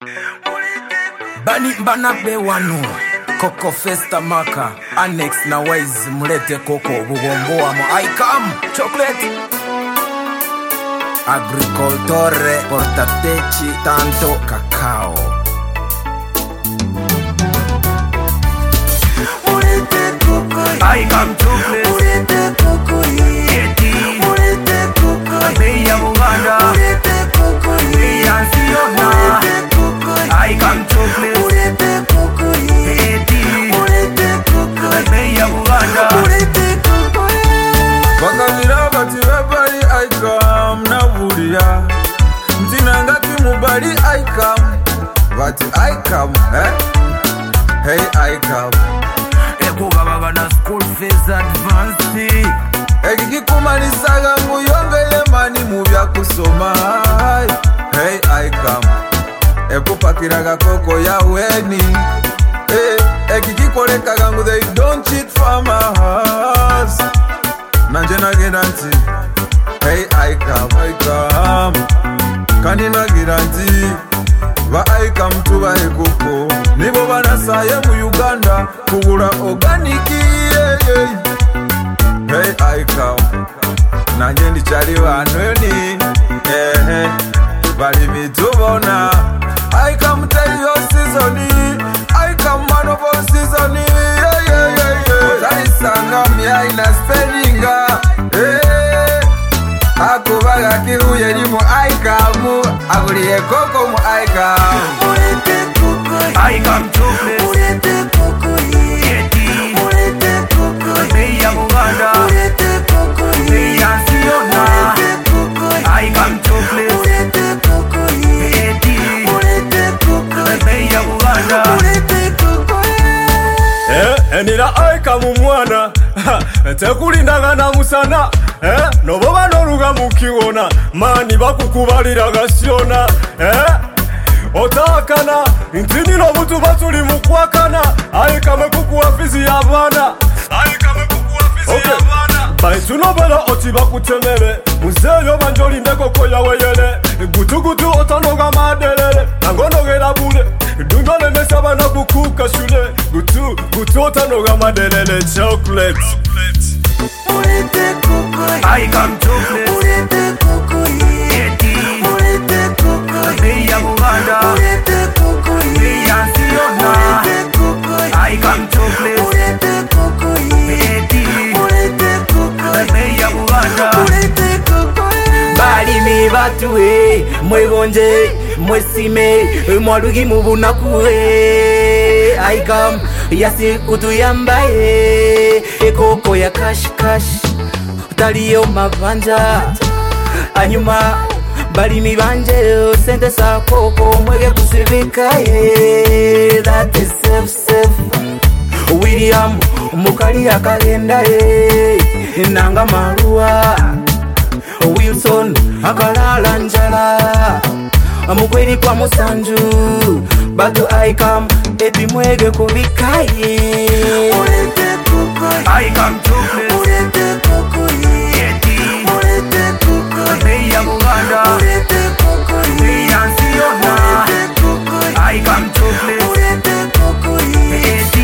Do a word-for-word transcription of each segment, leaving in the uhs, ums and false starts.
Bani bana be wanu Coco Festa Maka Annex na wise mulete Coco Bugombo amo I come chocolate Agricoltore portateci tanto cacao I come chocolate Eti Beya Buganda Beya Siona I come chocolate Eti Beya Buganda Bakazira bati webali I come na buria Mtina ngati mubali I come Bati I come eh Hey I come Eko gabagana school fees advance Eki kumalisaga nguyongele mani mubya kusoma Hey I come Eko pakiraga koko ya weni Hey Eki kikoleka gangu they don't cheat farmers Nanje nagiranti Hey I come I come Kandi nagiranti Ba I come tuba ekoko Nibo banasaye mu Uganda Kugura organiki yeah, yeah. Hey I come Nanje ndichali wanweni eh, eh. Bali mitubona I come tell you season I come man of all season yeah, yeah, yeah, yeah. Otanisanga miya ina spellinga eh. Akubaga kihuye ni mu I come Aguliye koko mu I come I come chocolate Eti Beya Buganda Beya Siona I come chocolate Eti Beya Buganda Eh, enira I come mwana Tekulindaga na musana Eh, noboba noruga mukiwona Mani bakukubalira gasiona Eh Otakana, intini no butu batuli mukwakana Aikame kukuwa fizi ya bana Aikame kukuwa fizi okay. ya bana Baitu nobela oti bakutemele Muzeyo banjoli ndeko koya weyele Gutu gutu otanoga madelele Nangonogera bule Dungole mesaba na kukuka shule Gutu, gutu otanoga madelele Chocolate I come chocolate Eti Beya Buganda Beya Siona I come chocolate Eti Beya Buganda Bali mi batue Mwebonje Mwesime Mwalugi mubunakue I come Yasi utuyambaye Ekoko ya kash kash Taliyo mabanja Anyuma Bali mi banje Sente sa koko Mwege kusivikaye That is safe safe William Mukali ya kalenda Nanga marua Wilson Akalala njala Mukweli kwa musanju Batu I come Epi mwege kubikaye I come chocolate Eti Beya Buganda Beya Siona I come chocolate Eti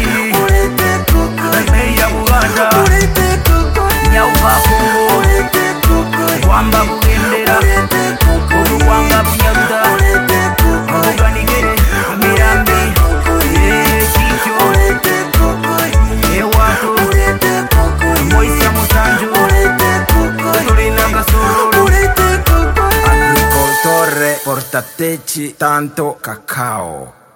Beya Buganda Nyauba Kongo Wamba Bugendera Ogu Wanga Bunyauda Oganigere Mirambi Chicho Ewato Moisa Musanju Tulinanga Suru Agricoltore portateci tanto cacao